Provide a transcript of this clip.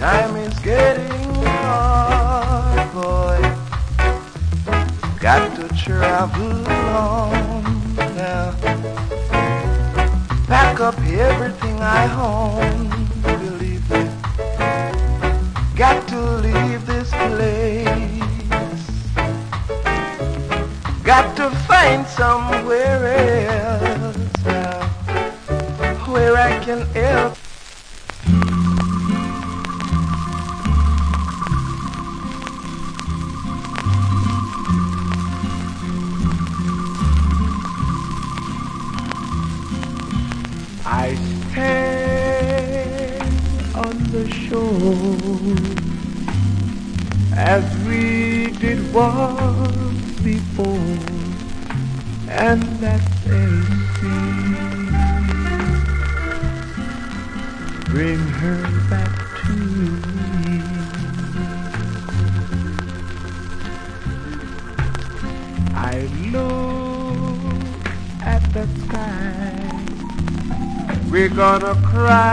Time is getting hard, boy. Got to travel on now. Pack up everything I own, believe me. Got to leave this place. Got to find somewhere else now, where I can help. I stand on the shore as we did once before, and that's a sea. Bring her back to me. I look at the sky. We're gonna cry.